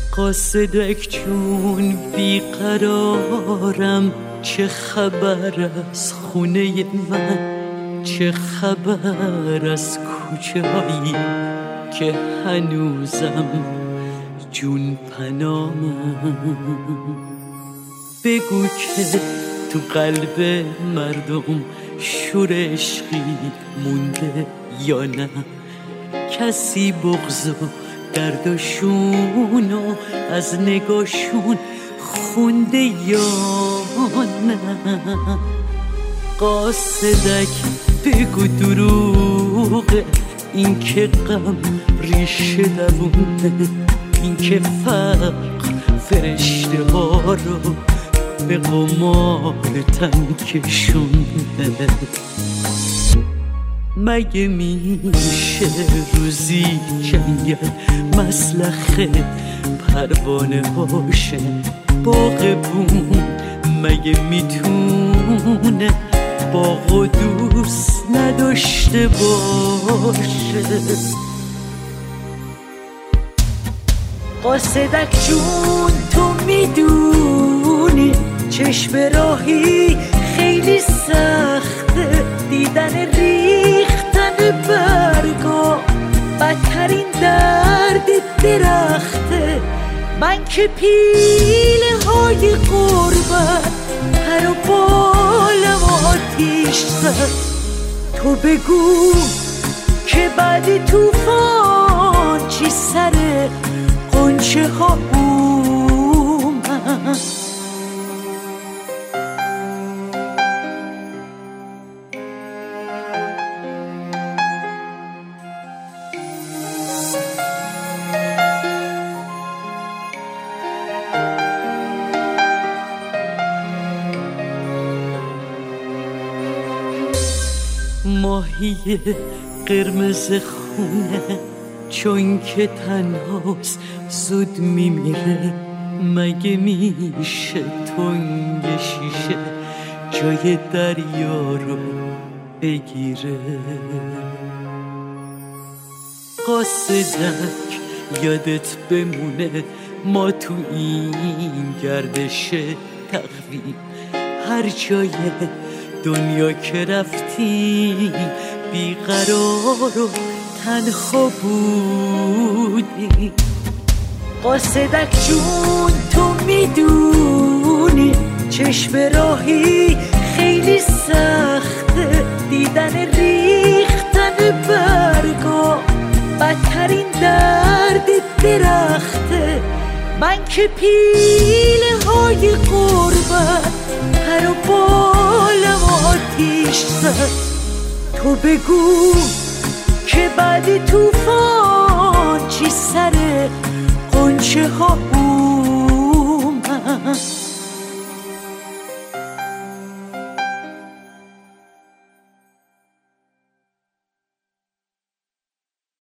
قاصدک چون بیقرارم، چه خبر از خونه من، چه خبر از کوچه هایی که هنوزم جون پنامم. بگو که تو قلب مردم شور عشقی مونده یا نه، کسی بغض و دردشونو از نگاشون خونده یا نه. قاصدک بگو دروغه این که غم ریشه دوونه، این که فقر فرشته ها رو به قمار تن کشونده. مگه میشه روزی جنگل مسلخه پروانه باشه؟ باغ بوم مگه میتونه باغ و دوست نداشته باشه؟ قاصدک جون تو میدونی چشم راهی خیلی سخته، دیدن ریختن برگا بدترین درد درخته. من که پیله های غربت پر و بالم آتیش زد، تو بگو که بعد توفان چی سر غنچه ها اومد. ماهی قرمز خونه چون که تنهاست زود میمیره، مگه میشه تنگ شیشه جای دریا رو بگیره؟ قاصدک یادت بمونه ما تو این گردش تقویم هر جای دنیا که رفتیم بیقرار و تنها بودیم. قاصدک جون تو میدونی چشم راهی خیلی سخته، دیدن ریختن برگا بدترین درد درخته. من که پیله های غربت پر و بالم آتیش زد، تو بگو که بعد توفان چی سر غنچه ها اومد.